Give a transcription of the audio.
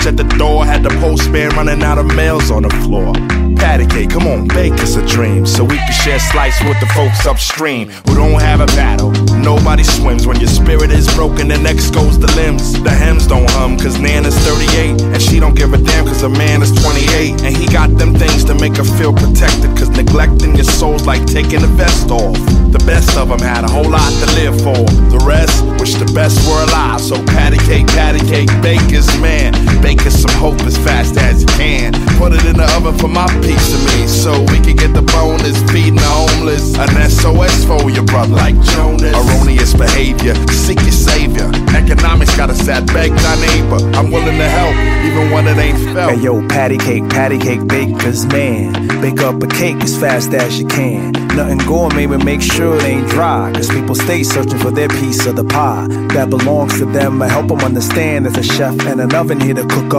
at the door, had the postman running out of mails on the floor. Patty cake, come on, bake us a dream, so we can share slice with the folks upstream who don't have a battle. Nobody swims when your spirit is broken, the next goes the limbs. The hymns don't hum cause Nana's 38, and she don't give a damn cause a man is 28. And he got them things to make her feel protected, cause neglecting your soul's like taking the vest off. The best of them had a whole lot to live for. The rest wish the best were alive. So patty cake, bake us, man. Bake us some hope as fast as you can. Put it in the oven for my piece of me, so we can get the bonus, feeding the homeless. An SOS for your brother, like Jonas. Erroneous behavior, seek your savior. Economics got us at beg thy neighbor. I'm willing to help, even when it ain't felt. Hey yo, patty cake, bakers, man. Bake up a cake as fast as you can. Nothing gourmet, but make sure it ain't dry, cause people stay searching for their piece of the pie that belongs to them. I help them understand there's a chef and an oven here to cook up